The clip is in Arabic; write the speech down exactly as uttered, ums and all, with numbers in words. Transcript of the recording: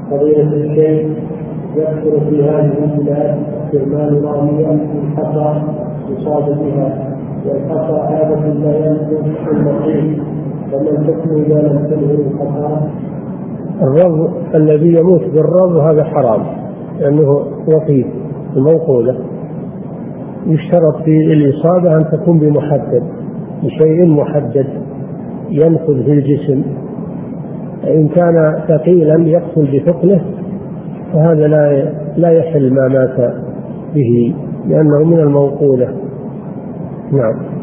فضيلة الشيخ، يكثر في هذه البلاد استعمال رامية الحصى يصاب بها، والحصى عادة لا يمكن المصير، ومن حكم إذا لم تنهي الحصى؟ الرض الذي يموت بالرض هذا حرام لأنه وقيت الموقولة. يشترط في الإصابة أن تكون بمحدد، بشيء محدد ينفذ في الجسم. إن كان ثقيلا يقتل بثقله فهذا لا لا يحل ما مات به لأنه من الموقولة. نعم.